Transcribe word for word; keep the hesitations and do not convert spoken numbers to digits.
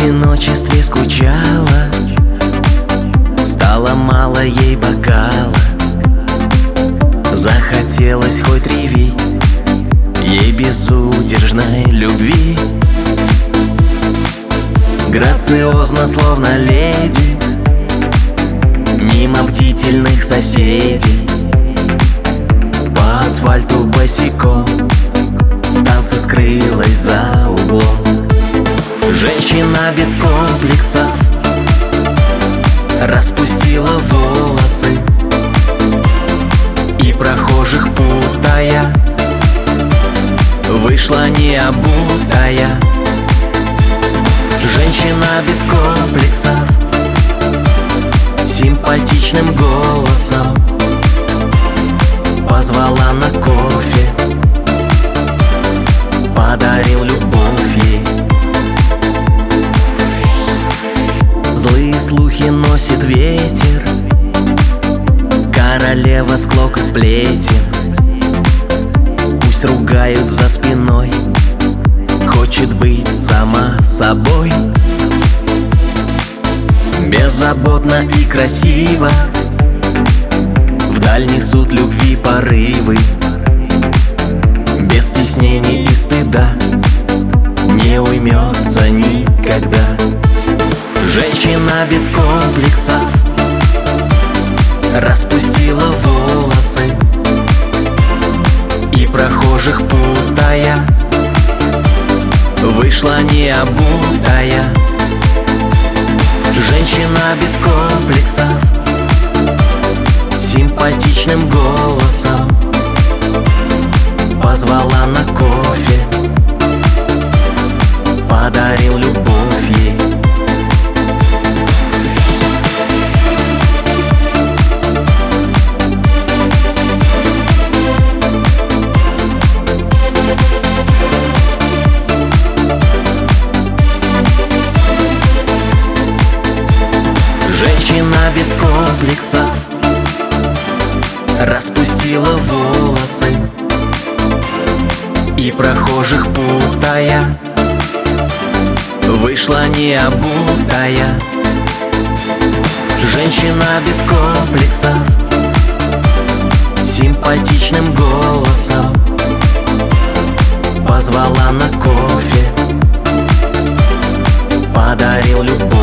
одиночестве скучала, стало мало ей бокала. Захотелось хоть реви ей безудержной любви. Грациозно, словно леди, мимо бдительных соседей, по асфальту босиком в танце скрылась за углом. Женщина без комплексов распустила волосы и, прохожих путая, вышла необутая. Женщина без комплексов симпатичным голосом позвала на кофе, подарил любовь ей. Злые слухи носит ветер, королева склок и сплетен. Пусть ругают за спиной, хочет быть сама собой. Беззаботно и красиво вдаль несут любви порывы. Без стеснений и стыда не уймется никогда. Женщина без комплексов распустила волосы и, прохожих путая, вышла необутая. Женщина без комплексов симпатичным голосом позвала на кофе, подарил любовь ей. Женщина без комплексов распустила волосы и, прохожих путая, вышла необутая. Женщина без комплексов симпатичным голосом позвала на кофе, подарил любовь.